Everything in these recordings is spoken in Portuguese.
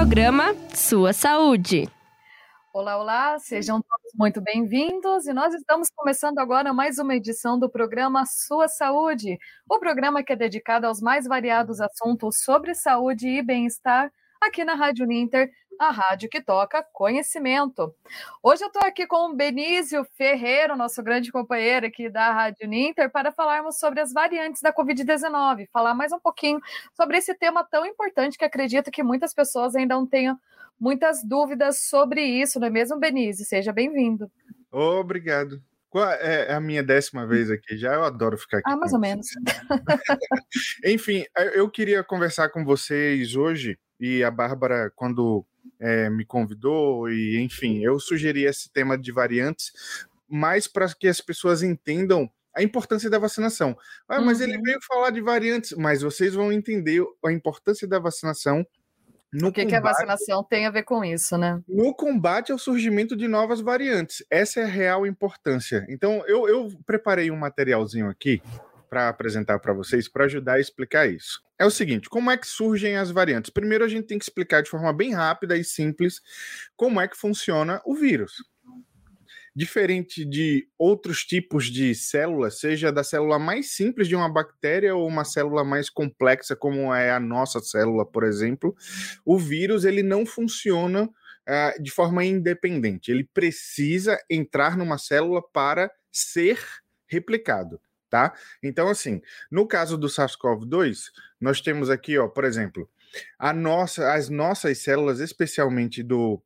programa Sua Saúde. Olá, olá, sejam todos muito bem-vindos e nós estamos começando agora mais uma edição do programa Sua Saúde, o programa que é dedicado aos mais variados assuntos sobre saúde e bem-estar aqui na Rádio Uninter, a rádio que toca conhecimento. Hoje eu estou aqui com o Benício Ferreira, nosso grande companheiro aqui da Rádio Uninter, para falarmos sobre as variantes da Covid-19, falar mais um pouquinho sobre esse tema tão importante que acredito que muitas pessoas ainda não tenham muitas dúvidas sobre isso, não é mesmo, Benício? Seja bem-vindo. Obrigado. Qual é a minha 10ª vez aqui já? Eu adoro ficar aqui. Mais ou menos. Enfim, eu queria conversar com vocês hoje, e a Bárbara, quando me convidou, e enfim, eu sugeri esse tema de variantes, mais para que as pessoas entendam a importância da vacinação. Mas ele veio falar de variantes, mas vocês vão entender a importância da vacinação. O que a vacinação tem a ver com isso, né? No combate ao surgimento de novas variantes. Essa é a real importância. Então, eu preparei um materialzinho aqui para apresentar para vocês, para ajudar a explicar isso. É o seguinte, como é que surgem as variantes? Primeiro, a gente tem que explicar de forma bem rápida e simples como é que funciona o vírus. Diferente de outros tipos de células, seja da célula mais simples de uma bactéria ou uma célula mais complexa, como é a nossa célula, por exemplo, o vírus ele não funciona de forma independente. Ele precisa entrar numa célula para ser replicado, tá? Então, assim, no caso do SARS-CoV-2, nós temos aqui, ó, por exemplo, as nossas células, especialmente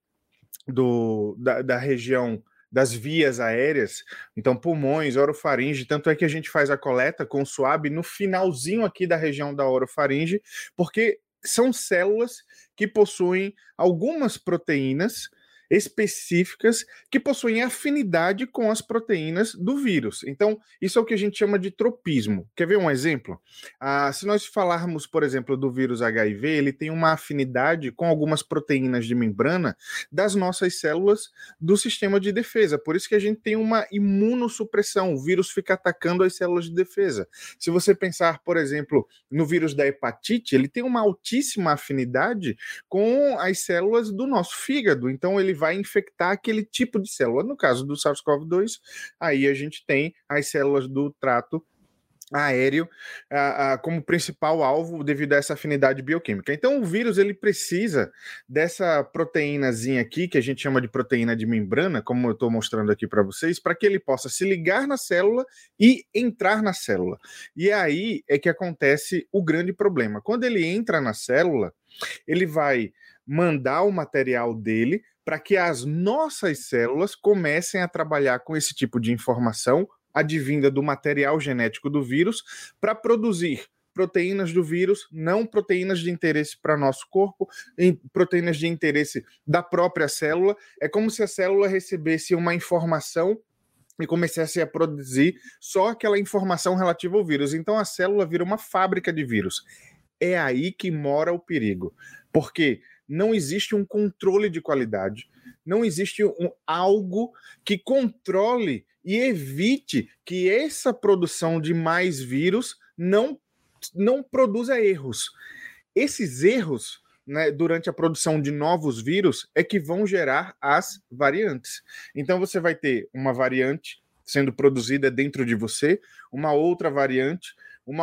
da região das vias aéreas, então pulmões, orofaringe, tanto é que a gente faz a coleta com o SWAB no finalzinho aqui da região da orofaringe, porque são células que possuem algumas proteínas específicas que possuem afinidade com as proteínas do vírus. Então, isso é o que a gente chama de tropismo. Quer ver um exemplo? Se nós falarmos, por exemplo, do vírus HIV, ele tem uma afinidade com algumas proteínas de membrana das nossas células do sistema de defesa. Por isso que a gente tem uma imunossupressão. O vírus fica atacando as células de defesa. Se você pensar, por exemplo, no vírus da hepatite, ele tem uma altíssima afinidade com as células do nosso fígado. Então, ele vai infectar aquele tipo de célula. No caso do SARS-CoV-2, aí a gente tem as células do trato aéreo como principal alvo devido a essa afinidade bioquímica. Então, o vírus ele precisa dessa proteínazinha aqui, que a gente chama de proteína de membrana, como eu estou mostrando aqui para vocês, para que ele possa se ligar na célula e entrar na célula. E aí é que acontece o grande problema. Quando ele entra na célula, ele vai mandar o material dele para que as nossas células comecem a trabalhar com esse tipo de informação advinda do material genético do vírus para produzir proteínas do vírus, não proteínas de interesse para nosso corpo, proteínas de interesse da própria célula. É como se a célula recebesse uma informação e começasse a produzir só aquela informação relativa ao vírus. Então a célula vira uma fábrica de vírus. É aí que mora o perigo, porque não existe um controle de qualidade, não existe algo que controle e evite que essa produção de mais vírus não produza erros. Esses erros, né, durante a produção de novos vírus, é que vão gerar as variantes. Então você vai ter uma variante sendo produzida dentro de você, uma outra variante,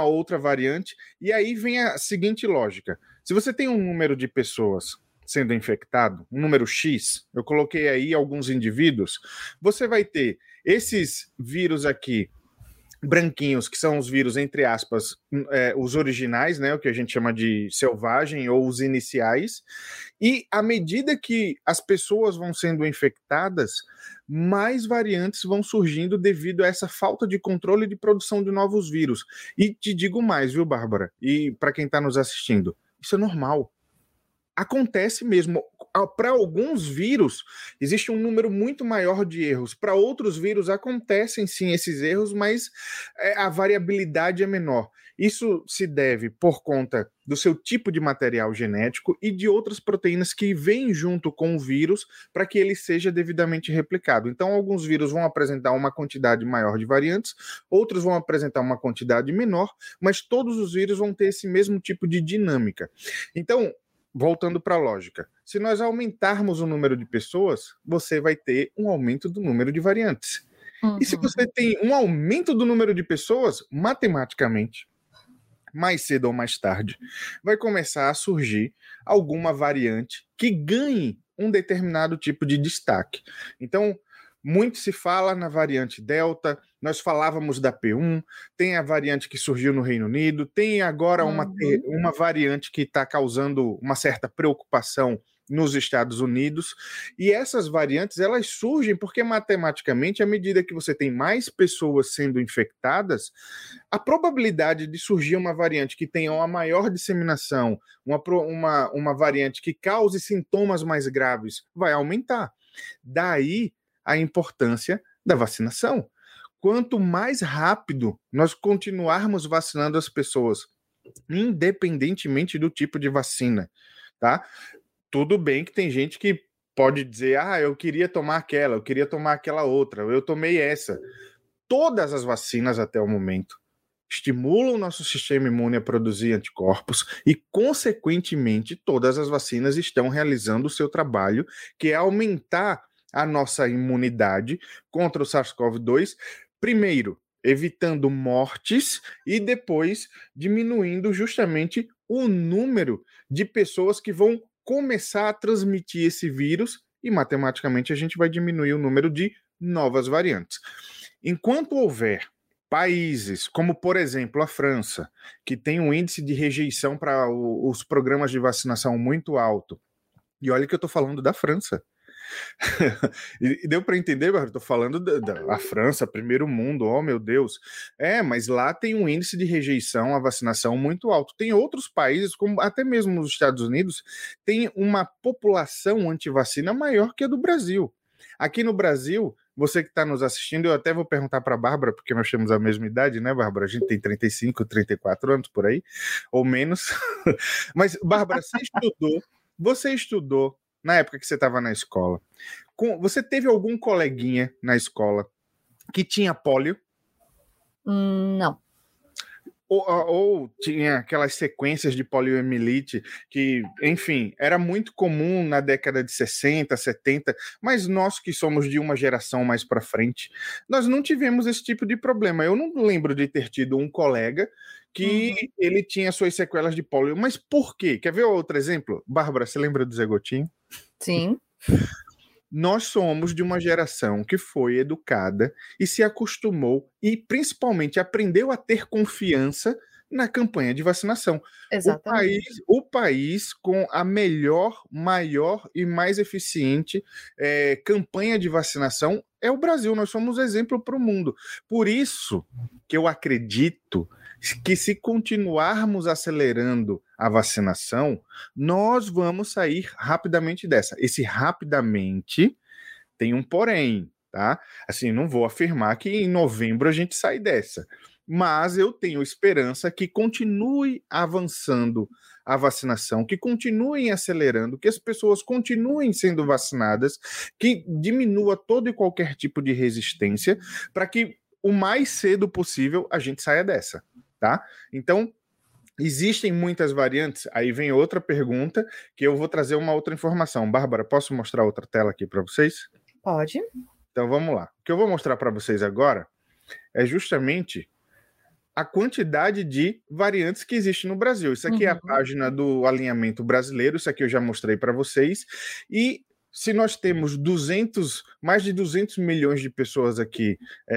e aí vem a seguinte lógica. Se você tem um número de pessoas sendo infectado, um número X, eu coloquei aí alguns indivíduos, você vai ter esses vírus aqui, branquinhos, que são os vírus, entre aspas, os originais, né, o que a gente chama de selvagem, ou os iniciais, e à medida que as pessoas vão sendo infectadas, mais variantes vão surgindo devido a essa falta de controle de produção de novos vírus. E te digo mais, viu, Bárbara? E para quem está nos assistindo, isso é normal. Acontece mesmo. Para alguns vírus, existe um número muito maior de erros. Para outros vírus, acontecem sim esses erros, mas a variabilidade é menor. Isso se deve por conta do seu tipo de material genético e de outras proteínas que vêm junto com o vírus para que ele seja devidamente replicado. Então, alguns vírus vão apresentar uma quantidade maior de variantes, outros vão apresentar uma quantidade menor, mas todos os vírus vão ter esse mesmo tipo de dinâmica. Então, voltando para a lógica, se nós aumentarmos o número de pessoas, você vai ter um aumento do número de variantes. E se você tem um aumento do número de pessoas, matematicamente, mais cedo ou mais tarde, vai começar a surgir alguma variante que ganhe um determinado tipo de destaque. Então, muito se fala na variante Delta, nós falávamos da P1, tem a variante que surgiu no Reino Unido, tem agora uma variante que está causando uma certa preocupação nos Estados Unidos, e essas variantes, elas surgem porque matematicamente, à medida que você tem mais pessoas sendo infectadas, a probabilidade de surgir uma variante que tenha uma maior disseminação, uma variante que cause sintomas mais graves, vai aumentar. Daí a importância da vacinação. Quanto mais rápido nós continuarmos vacinando as pessoas, independentemente do tipo de vacina, tá? Tudo bem que tem gente que pode dizer, eu queria tomar aquela, eu queria tomar aquela outra, eu tomei essa. Todas as vacinas até o momento estimulam o nosso sistema imune a produzir anticorpos e, consequentemente, todas as vacinas estão realizando o seu trabalho, que é aumentar a nossa imunidade contra o SARS-CoV-2, primeiro, evitando mortes e depois diminuindo justamente o número de pessoas que vão começar a transmitir esse vírus e, matematicamente, a gente vai diminuir o número de novas variantes. Enquanto houver países, como, por exemplo, a França, que tem um índice de rejeição para os programas de vacinação muito alto, e olha que eu estou falando da França, e deu para entender, eu estou falando da França, primeiro mundo, oh meu Deus. Mas lá tem um índice de rejeição à vacinação muito alto. Tem outros países, como até mesmo os Estados Unidos, tem uma população antivacina maior que a do Brasil. Aqui no Brasil, você que está nos assistindo, eu até vou perguntar para a Bárbara, porque nós temos a mesma idade, né, Bárbara? A gente tem 35, 34 anos por aí, ou menos. Mas, Bárbara, você estudou na época que você estava na escola, você teve algum coleguinha na escola que tinha pólio? Não. Ou tinha aquelas sequências de poliomielite que, enfim, era muito comum na década de 60, 70, mas nós que somos de uma geração mais para frente, nós não tivemos esse tipo de problema. Eu não lembro de ter tido um colega que ele tinha suas sequelas de pólio. Mas por quê? Quer ver outro exemplo? Bárbara, você lembra do Zé Gotinho? Sim. Nós somos de uma geração que foi educada e se acostumou e, principalmente, aprendeu a ter confiança na campanha de vacinação. Exatamente. O país com a melhor, maior e mais eficiente campanha de vacinação é o Brasil. Nós somos exemplo para o mundo. Por isso que eu acredito que, se continuarmos acelerando a vacinação, nós vamos sair rapidamente dessa. Esse rapidamente tem um porém, tá? Assim, não vou afirmar que em novembro a gente sai dessa, mas eu tenho esperança que continue avançando a vacinação, que continuem acelerando, que as pessoas continuem sendo vacinadas, que diminua todo e qualquer tipo de resistência, para que o mais cedo possível a gente saia dessa, tá? Então, existem muitas variantes? Aí vem outra pergunta, que eu vou trazer uma outra informação. Bárbara, posso mostrar outra tela aqui para vocês? Pode. Então vamos lá. O que eu vou mostrar para vocês agora é justamente a quantidade de variantes que existe no Brasil. Isso aqui é a página do alinhamento brasileiro, isso aqui eu já mostrei para vocês. E se nós temos mais de 200 milhões de pessoas aqui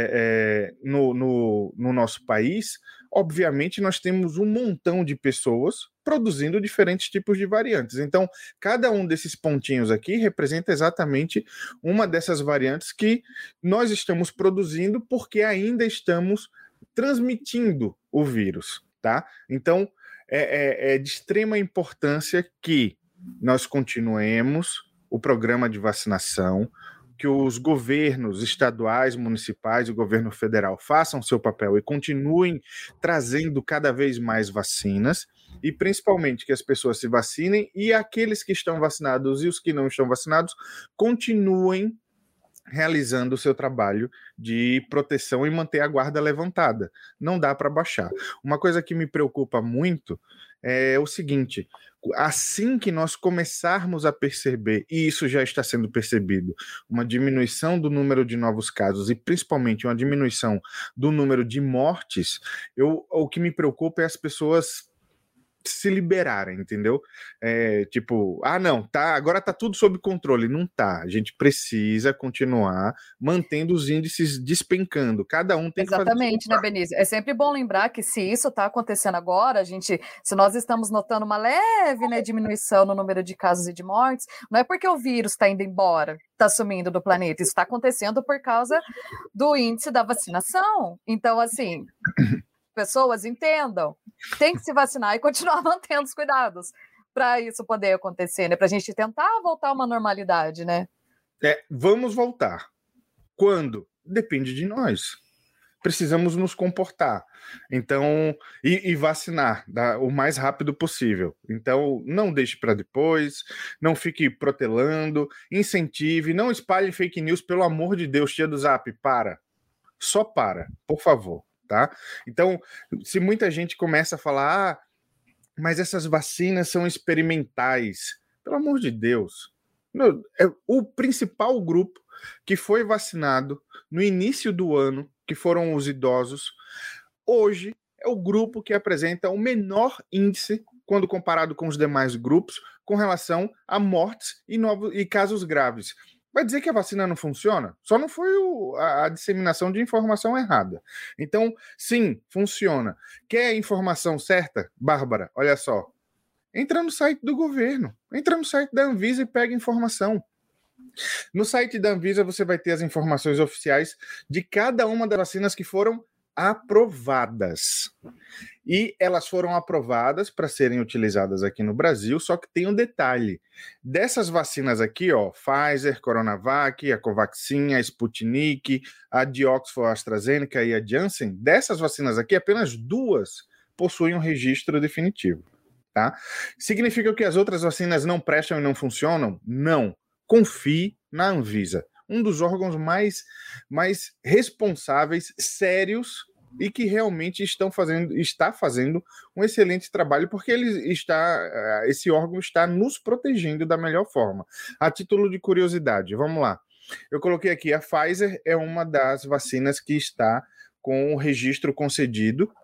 no nosso país, obviamente nós temos um montão de pessoas produzindo diferentes tipos de variantes. Então, cada um desses pontinhos aqui representa exatamente uma dessas variantes que nós estamos produzindo porque ainda estamos transmitindo o vírus, tá? Então, é de extrema importância que nós continuemos o programa de vacinação, que os governos estaduais, municipais e o governo federal façam seu papel e continuem trazendo cada vez mais vacinas, e principalmente que as pessoas se vacinem e aqueles que estão vacinados e os que não estão vacinados continuem realizando o seu trabalho de proteção e manter a guarda levantada. Não dá para baixar. Uma coisa que me preocupa muito é o seguinte: assim que nós começarmos a perceber, e isso já está sendo percebido, uma diminuição do número de novos casos e principalmente uma diminuição do número de mortes, o que me preocupa é as pessoas se liberarem, entendeu? Não, tá, agora tá tudo sob controle. Não tá. A gente precisa continuar mantendo os índices despencando. Cada um tem que fazer. Exatamente, né, Benício? É sempre bom lembrar que se isso está acontecendo agora, se nós estamos notando uma leve, né, diminuição no número de casos e de mortes, não é porque o vírus está indo embora, está sumindo do planeta. Isso está acontecendo por causa do índice da vacinação. Então, assim, pessoas entendam, tem que se vacinar e continuar mantendo os cuidados para isso poder acontecer, né? Para a gente tentar voltar a uma normalidade, né? Vamos voltar. Quando? Depende de nós. Precisamos nos comportar. Então, e vacinar o mais rápido possível. Então, não deixe para depois, não fique protelando, incentive, não espalhe fake news, pelo amor de Deus, tia do Zap, para. Só para, por favor. Tá? Então, se muita gente começa a falar, mas essas vacinas são experimentais, pelo amor de Deus, o principal grupo que foi vacinado no início do ano, que foram os idosos, hoje é o grupo que apresenta o menor índice, quando comparado com os demais grupos, com relação a mortes e casos graves. Vai dizer que a vacina não funciona? Só não foi a disseminação de informação errada. Então, sim, funciona. Quer a informação certa? Bárbara, olha só. Entra no site do governo, entra no site da Anvisa e pega informação. No site da Anvisa você vai ter as informações oficiais de cada uma das vacinas que foram aprovadas. E elas foram aprovadas para serem utilizadas aqui no Brasil, só que tem um detalhe. Dessas vacinas aqui, ó, Pfizer, Coronavac, a Covaxin, a Sputnik, a de Oxford, a AstraZeneca e a Janssen, dessas vacinas aqui, apenas 2 possuem um registro definitivo. Tá? Significa que as outras vacinas não prestam e não funcionam? Não. Confie na Anvisa. Um dos órgãos mais responsáveis, sérios e que realmente está fazendo um excelente trabalho, porque esse órgão está nos protegendo da melhor forma. A título de curiosidade, vamos lá. Eu coloquei aqui, a Pfizer é uma das vacinas que está com o registro concedido.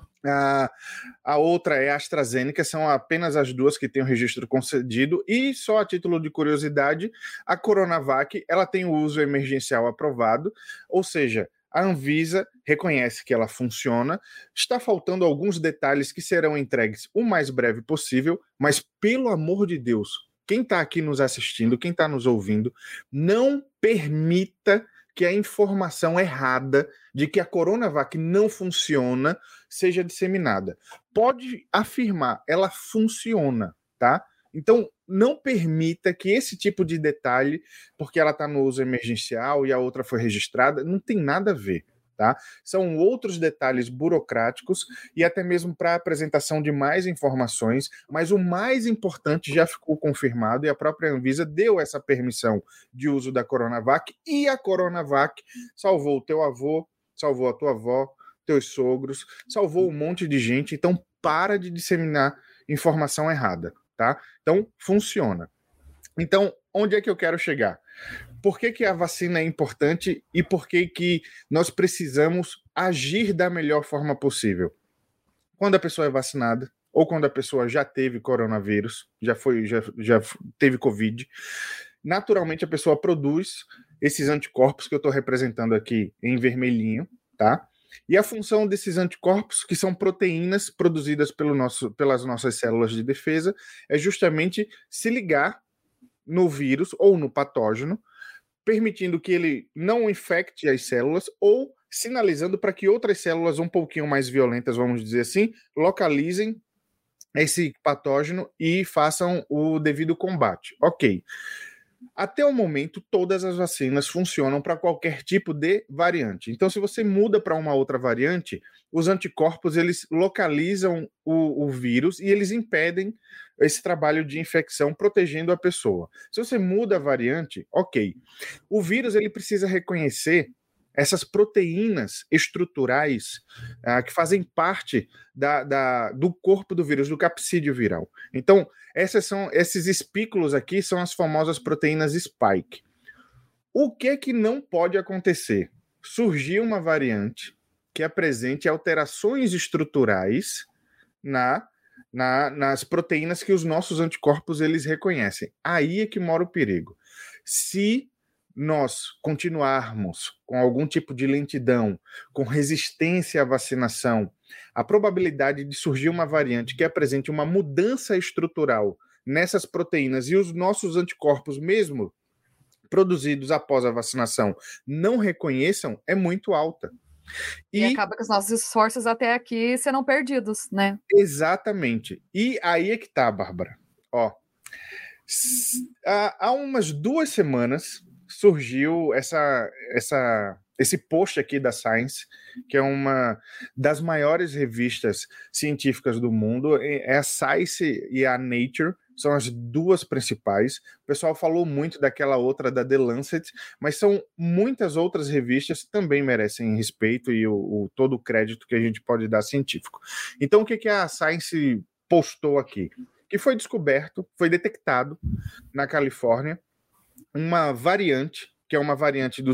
A outra é a AstraZeneca, são apenas as 2 que têm o registro concedido, e só a título de curiosidade, a Coronavac, ela tem o uso emergencial aprovado, ou seja, a Anvisa reconhece que ela funciona, está faltando alguns detalhes que serão entregues o mais breve possível, mas pelo amor de Deus, quem está aqui nos assistindo, quem está nos ouvindo, não permita que a informação errada de que a Coronavac não funciona seja disseminada. Pode afirmar, ela funciona, tá? Então, não permita que esse tipo de detalhe, porque ela está no uso emergencial e a outra foi registrada, não tem nada a ver. Tá? São outros detalhes burocráticos e até mesmo para a apresentação de mais informações, mas o mais importante já ficou confirmado e a própria Anvisa deu essa permissão de uso da Coronavac, e a Coronavac salvou o teu avô, salvou a tua avó, teus sogros, salvou um monte de gente. Então para de disseminar informação errada, tá? Então funciona. Então, onde é que eu quero chegar? Por que a vacina é importante e por que nós precisamos agir da melhor forma possível? Quando a pessoa é vacinada, ou quando a pessoa já teve coronavírus, já teve Covid, naturalmente a pessoa produz esses anticorpos que eu estou representando aqui em vermelhinho, tá? E a função desses anticorpos, que são proteínas produzidas pelas nossas células de defesa, é justamente se ligar no vírus ou no patógeno, permitindo que ele não infecte as células ou sinalizando para que outras células um pouquinho mais violentas, vamos dizer assim, localizem esse patógeno e façam o devido combate. Ok. Até o momento, todas as vacinas funcionam para qualquer tipo de variante. Então, se você muda para uma outra variante, os anticorpos eles localizam o vírus e eles impedem esse trabalho de infecção, protegendo a pessoa. Se você muda a variante, ok. O vírus ele precisa reconhecer essas proteínas estruturais que fazem parte do corpo do vírus, do capsídeo viral. Então, esses espículos aqui são as famosas proteínas spike. O que não pode acontecer? Surgir uma variante que apresente alterações estruturais nas proteínas que os nossos anticorpos eles reconhecem. Aí é que mora o perigo. Se nós continuarmos com algum tipo de lentidão, com resistência à vacinação, a probabilidade de surgir uma variante que apresente uma mudança estrutural nessas proteínas e os nossos anticorpos, mesmo produzidos após a vacinação, não reconheçam, é muito alta. E acaba que os nossos esforços até aqui serão perdidos, né? Exatamente. E aí é que tá, Bárbara. Ó, há umas 2 semanas surgiu esse post aqui da Science, que é uma das maiores revistas científicas do mundo. É a Science e a Nature, são as duas principais. O pessoal falou muito daquela outra da The Lancet, mas são muitas outras revistas que também merecem respeito e todo o crédito que a gente pode dar científico. Então, o que a Science postou aqui? Que foi detectado na Califórnia uma variante, que é uma variante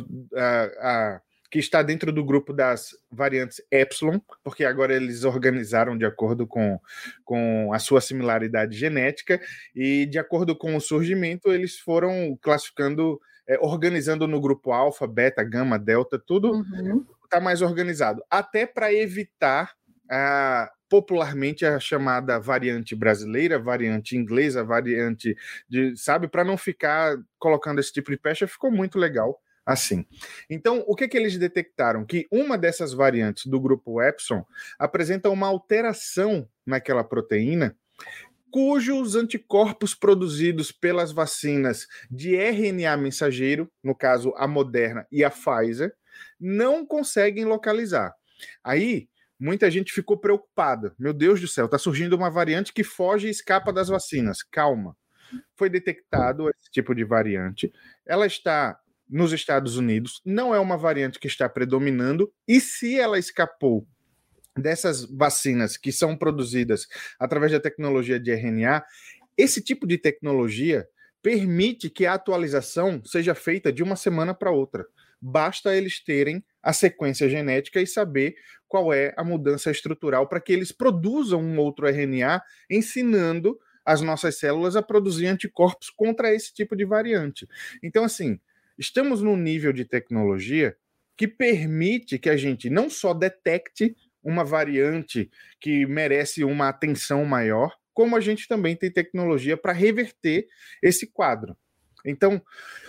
que está dentro do grupo das variantes Epsilon, porque agora eles organizaram de acordo com a sua similaridade genética, e de acordo com o surgimento, eles foram classificando, organizando no grupo alfa, beta, gama, delta, tudo está mais organizado, até para evitar popularmente a chamada variante brasileira, variante inglesa, variante para não ficar colocando esse tipo de pecha, ficou muito legal assim. Então, o que eles detectaram? Que uma dessas variantes do grupo Epsilon apresenta uma alteração naquela proteína, cujos anticorpos produzidos pelas vacinas de RNA mensageiro, no caso a Moderna e a Pfizer, não conseguem localizar. Aí, muita gente ficou preocupada. Meu Deus do céu, está surgindo uma variante que foge e escapa das vacinas. Calma. Foi detectado esse tipo de variante. Ela está nos Estados Unidos, não é uma variante que está predominando, e se ela escapou dessas vacinas que são produzidas através da tecnologia de RNA, esse tipo de tecnologia permite que a atualização seja feita de uma semana para outra. Basta eles terem a sequência genética e saber qual é a mudança estrutural para que eles produzam um outro RNA, ensinando as nossas células a produzir anticorpos contra esse tipo de variante. Então, assim, estamos num nível de tecnologia que permite que a gente não só detecte uma variante que merece uma atenção maior, como a gente também tem tecnologia para reverter esse quadro. Então,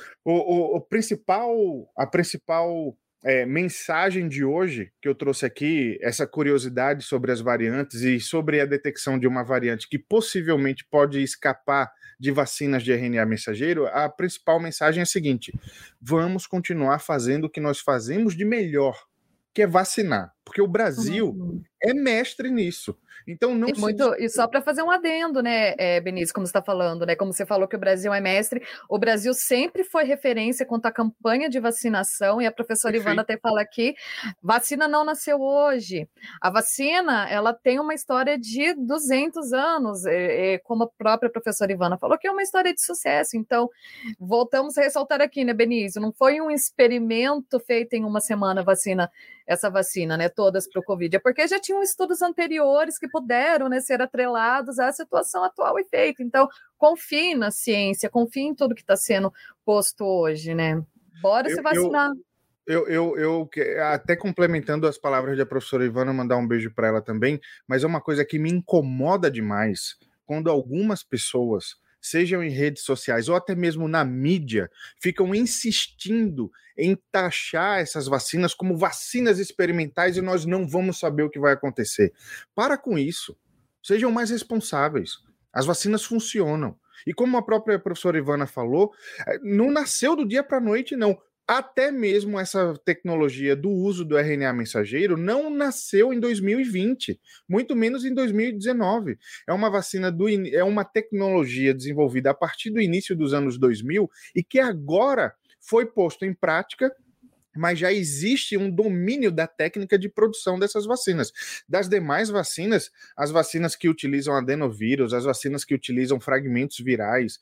a principal mensagem de hoje que eu trouxe aqui, essa curiosidade sobre as variantes e sobre a detecção de uma variante que possivelmente pode escapar de vacinas de RNA mensageiro, a principal mensagem é a seguinte: vamos continuar fazendo o que nós fazemos de melhor, que é vacinar, porque o Brasil é mestre nisso. Então não E só para fazer um adendo, né, Benício, como você está falando, né? Como você falou que o Brasil é mestre, o Brasil sempre foi referência quanto à campanha de vacinação, e a professora Ivana até fala aqui, vacina não nasceu hoje. A vacina, ela tem uma história de 200 anos, como a própria professora Ivana falou, que é uma história de sucesso. Então, voltamos a ressaltar aqui, né, Benício? Não foi um experimento feito em uma semana essa vacina, né, todas para o Covid, é porque já tinham estudos anteriores que puderam, né, ser atrelados à situação atual e feito. Então, confie na ciência, confie em tudo que está sendo posto hoje, né? Bora se vacinar. Eu até complementando as palavras da professora Ivana, mandar um beijo para ela também, mas é uma coisa que me incomoda demais quando algumas pessoas, sejam em redes sociais ou até mesmo na mídia, ficam insistindo em taxar essas vacinas como vacinas experimentais e nós não vamos saber o que vai acontecer. Para com isso. Sejam mais responsáveis. As vacinas funcionam. E como a própria professora Ivana falou, não nasceu do dia para a noite, não. Até mesmo essa tecnologia do uso do RNA mensageiro não nasceu em 2020, muito menos em 2019. É uma vacina é uma tecnologia desenvolvida a partir do início dos anos 2000 e que agora foi posto em prática, mas já existe um domínio da técnica de produção dessas vacinas. Das demais vacinas, as vacinas que utilizam adenovírus, as vacinas que utilizam fragmentos virais,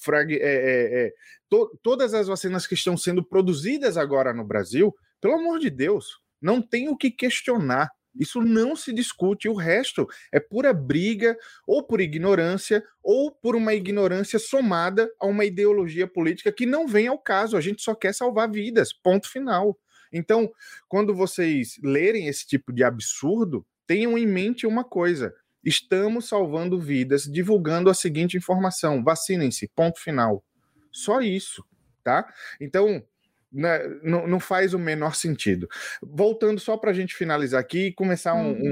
todas as vacinas que estão sendo produzidas agora no Brasil, pelo amor de Deus, não tem o que questionar. Isso não se discute, o resto é pura briga, ou por ignorância, ou por uma ignorância somada a uma ideologia política que não vem ao caso. A gente só quer salvar vidas, ponto final. Então, quando vocês lerem esse tipo de absurdo, tenham em mente uma coisa: estamos salvando vidas, divulgando a seguinte informação: vacinem-se, ponto final. Só isso, tá? Então, não faz o menor sentido. Voltando só para a gente finalizar aqui e começar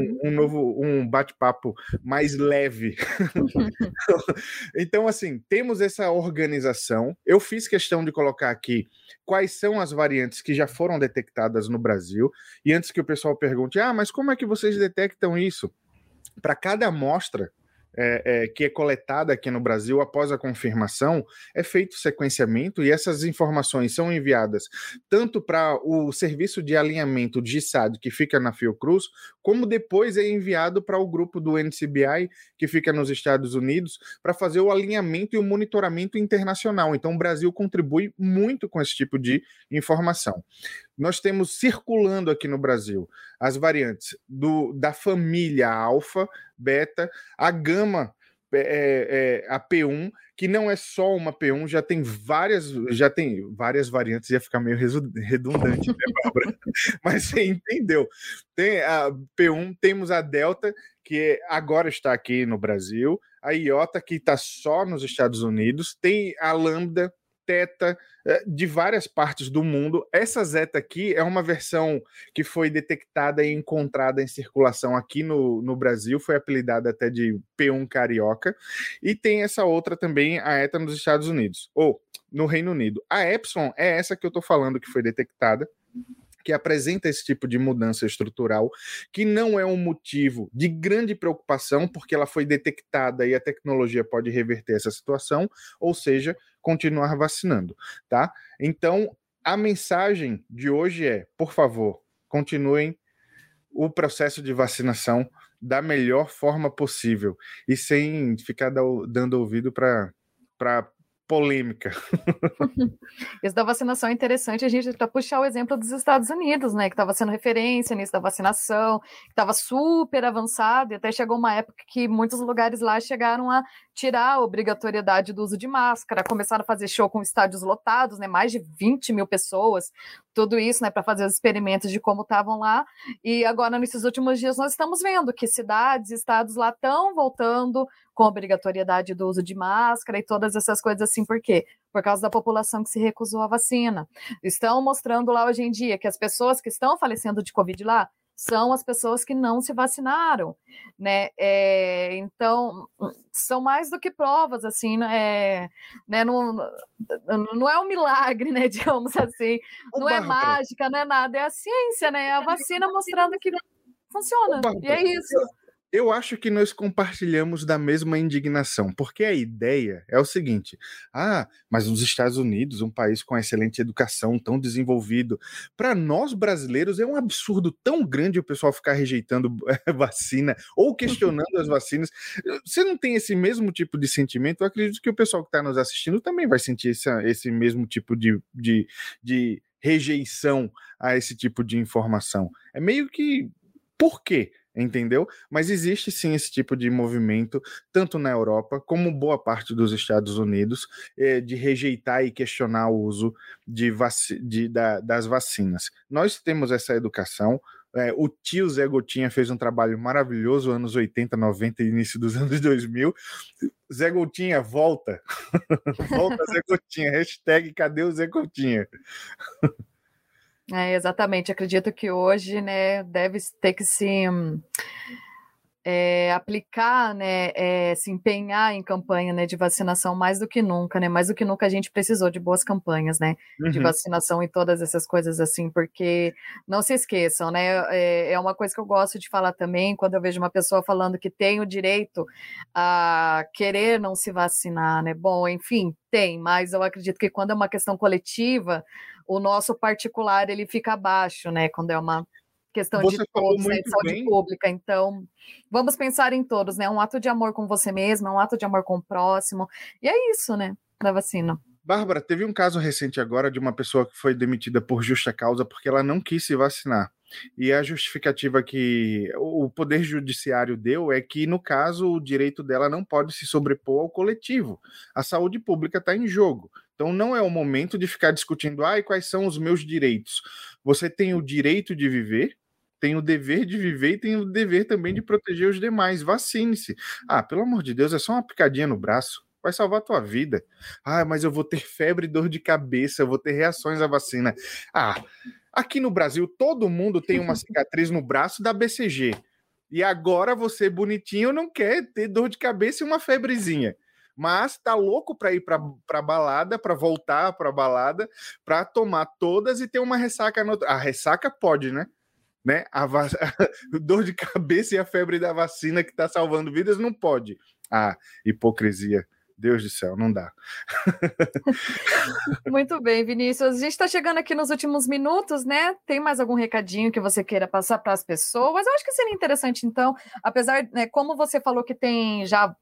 um bate-papo mais leve. Então, assim, temos essa organização. Eu fiz questão de colocar aqui quais são as variantes que já foram detectadas no Brasil. E antes que o pessoal pergunte, mas como é que vocês detectam isso? Para cada amostra que é coletada aqui no Brasil após a confirmação, é feito sequenciamento e essas informações são enviadas tanto para o serviço de alinhamento de GISAD, que fica na Fiocruz, como depois é enviado para o grupo do NCBI, que fica nos Estados Unidos, para fazer o alinhamento e o monitoramento internacional. Então, o Brasil contribui muito com esse tipo de informação. Nós temos circulando aqui no Brasil as variantes da família alfa, beta, a gama, a P1, que não é só uma P1, já tem várias variantes, ia ficar meio redundante, né, Bárbara? Mas você entendeu. Tem a P1, temos a Delta, que agora está aqui no Brasil, a Iota, que está só nos Estados Unidos, tem a Lambda, Teta, de várias partes do mundo. Essa Zeta aqui é uma versão que foi detectada e encontrada em circulação aqui no Brasil, foi apelidada até de P1 Carioca, e tem essa outra também, a Eta, nos Estados Unidos, ou no Reino Unido. A Epsilon é essa que eu estou falando que foi detectada, que apresenta esse tipo de mudança estrutural, que não é um motivo de grande preocupação, porque ela foi detectada e a tecnologia pode reverter essa situação, ou seja, continuar vacinando, tá? Então, a mensagem de hoje é, por favor, continuem o processo de vacinação da melhor forma possível e sem ficar dando ouvido para polêmica. Isso da vacinação é interessante, a gente para puxar o exemplo dos Estados Unidos, né, que estava sendo referência nisso da vacinação, que estava super avançado, e até chegou uma época que muitos lugares lá chegaram a tirar a obrigatoriedade do uso de máscara, começaram a fazer show com estádios lotados, né, mais de 20 mil pessoas, tudo isso, né, para fazer os experimentos de como estavam lá, e agora nesses últimos dias nós estamos vendo que cidades e estados lá estão voltando com obrigatoriedade do uso de máscara e todas essas coisas assim, por quê? Por causa da população que se recusou à vacina. Estão mostrando lá hoje em dia que as pessoas que estão falecendo de Covid lá são as pessoas que não se vacinaram, né? Então, são mais do que provas, assim, né? Não é um milagre, né? Digamos assim, não é mágica, não é nada, é a ciência, né? É a vacina mostrando que funciona, e é isso. Eu acho que nós compartilhamos da mesma indignação, porque a ideia é o seguinte: mas nos Estados Unidos, um país com excelente educação, tão desenvolvido, para nós brasileiros é um absurdo tão grande o pessoal ficar rejeitando vacina ou questionando as vacinas. Você não tem esse mesmo tipo de sentimento? Eu acredito que o pessoal que está nos assistindo também vai sentir esse mesmo tipo de rejeição a esse tipo de informação. É meio que... Por quê? Entendeu? Mas existe sim esse tipo de movimento, tanto na Europa como boa parte dos Estados Unidos, de rejeitar e questionar o uso das vacinas. Nós temos essa educação. O tio Zé Gotinha fez um trabalho maravilhoso, anos 80, 90 e início dos anos 2000. Zé Gotinha, volta! Volta, Zé Gotinha. Hashtag cadê o Zé Gotinha? Exatamente, acredito que hoje, né, deve ter que se aplicar, né, se empenhar em campanha, né, de vacinação mais do que nunca, né, mais do que nunca a gente precisou de boas campanhas, né, de vacinação e todas essas coisas assim, porque não se esqueçam, né, é uma coisa que eu gosto de falar também, quando eu vejo uma pessoa falando que tem o direito a querer não se vacinar, né, bom, enfim, tem, mas eu acredito que quando é uma questão coletiva, o nosso particular, ele fica abaixo, né, quando é uma questão Você de falou todos, né, muito de saúde bem. pública, então vamos pensar em todos, né, um ato de amor com você mesmo, é um ato de amor com o próximo, e é isso, né, da vacina. Bárbara, teve um caso recente agora de uma pessoa que foi demitida por justa causa porque ela não quis se vacinar. E a justificativa que o Poder Judiciário deu é que, no caso, o direito dela não pode se sobrepor ao coletivo. A saúde pública está em jogo. Então não é o momento de ficar discutindo quais são os meus direitos. Você tem o direito de viver, tem o dever de viver e tem o dever também de proteger os demais. Vacine-se. Pelo amor de Deus, é só uma picadinha no braço. Vai salvar a tua vida. Mas eu vou ter febre, dor de cabeça, eu vou ter reações à vacina. Aqui no Brasil, todo mundo tem uma cicatriz no braço da BCG. E agora você, bonitinho, não quer ter dor de cabeça e uma febrezinha. Mas tá louco para ir para balada, para voltar para balada, para tomar todas e ter uma ressaca. A ressaca pode, né? Dor de cabeça e a febre da vacina que está salvando vidas não pode. Hipocrisia. Deus do céu, não dá. Muito bem, Vinícius. A gente está chegando aqui nos últimos minutos, né? Tem mais algum recadinho que você queira passar para as pessoas? Eu acho que seria interessante, então, apesar, né, como você falou que tem já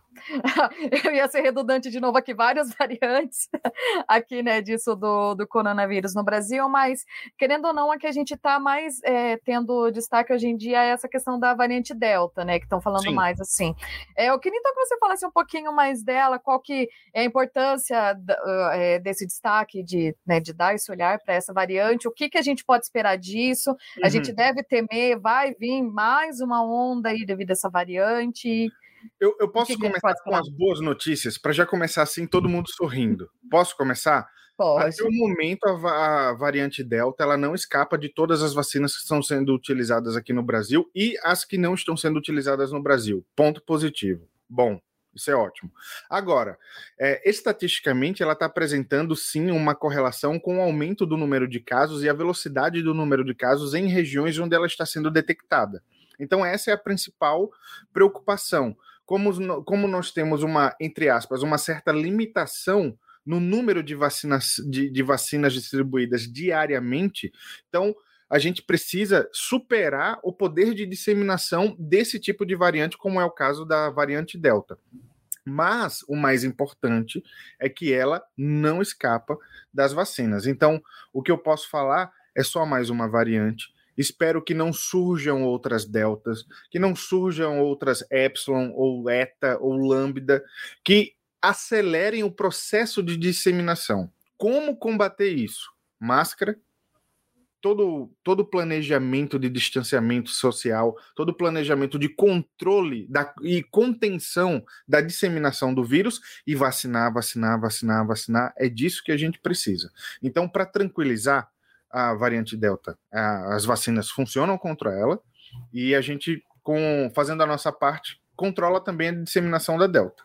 eu ia ser redundante de novo aqui, várias variantes aqui, né, disso do coronavírus no Brasil, mas querendo ou não, aqui a gente está mais tendo destaque hoje em dia essa questão da variante Delta, né, que estão falando mais assim. Eu queria então que você falasse um pouquinho mais dela, qual que é a importância desse destaque de dar esse olhar para essa variante, o que a gente pode esperar disso, a gente deve temer, vai vir mais uma onda aí devido a essa variante. Eu posso começar com as boas notícias, para já começar assim, todo mundo sorrindo. Posso começar? Pode. Até o momento, a variante Delta ela não escapa de todas as vacinas que estão sendo utilizadas aqui no Brasil e as que não estão sendo utilizadas no Brasil. Ponto positivo. Bom, isso é ótimo. Agora, estatisticamente, ela está apresentando, sim, uma correlação com o aumento do número de casos e a velocidade do número de casos em regiões onde ela está sendo detectada. Então, essa é a principal preocupação. Como nós temos entre aspas, uma certa limitação no número de vacinas distribuídas diariamente, então a gente precisa superar o poder de disseminação desse tipo de variante, como é o caso da variante Delta. Mas o mais importante é que ela não escapa das vacinas. Então, o que eu posso falar é só mais uma variante. Espero que não surjam outras deltas, que não surjam outras epsilon, ou eta, ou lambda, que acelerem o processo de disseminação. Como combater isso? Máscara, todo planejamento de distanciamento social, todo planejamento de controle e contenção da disseminação do vírus e vacinar. É disso que a gente precisa. Então, para tranquilizar a variante Delta, as vacinas funcionam contra ela e a gente, fazendo a nossa parte, controla também a disseminação da Delta.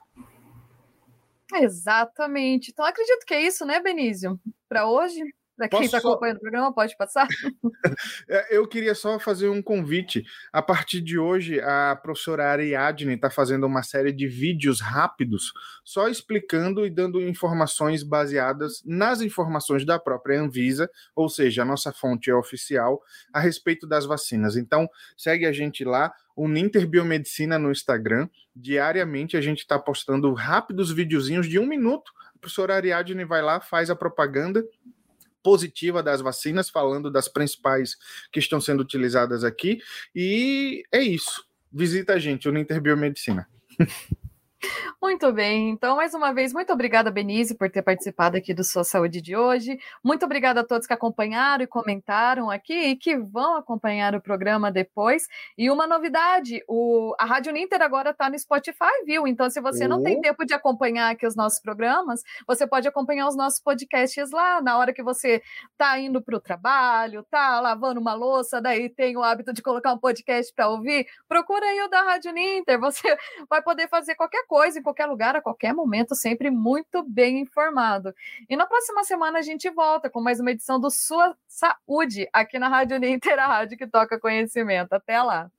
Exatamente. Então, acredito que é isso, né, Benício? Para hoje, para quem está acompanhando o programa, pode passar? Eu queria só fazer um convite. A partir de hoje, a professora Ariadne está fazendo uma série de vídeos rápidos, só explicando e dando informações baseadas nas informações da própria Anvisa, ou seja, a nossa fonte é oficial, a respeito das vacinas. Então, segue a gente lá, o Ninter Biomedicina no Instagram. Diariamente a gente está postando rápidos videozinhos de 1 minuto. A professora Ariadne vai lá, faz a propaganda positiva das vacinas, falando das principais que estão sendo utilizadas aqui, e é isso. Visita a gente, o Ninter Biomedicina. Muito bem, então mais uma vez, muito obrigada, Benise, por ter participado aqui do Sua Saúde de hoje. Muito obrigada a todos que acompanharam e comentaram aqui e que vão acompanhar o programa depois. E uma novidade, a Rádio Uninter agora está no Spotify, viu? Então, se você não tem tempo de acompanhar aqui os nossos programas, você pode acompanhar os nossos podcasts lá, na hora que você está indo para o trabalho, está lavando uma louça, daí tem o hábito de colocar um podcast para ouvir, procura aí o da Rádio Uninter, você vai poder fazer qualquer coisa, em qualquer lugar, a qualquer momento, sempre muito bem informado. E na próxima semana a gente volta com mais uma edição do Sua Saúde, aqui na Rádio Uninter, a rádio que toca conhecimento. Até lá!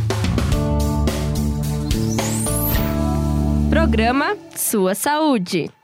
Programa Sua Saúde.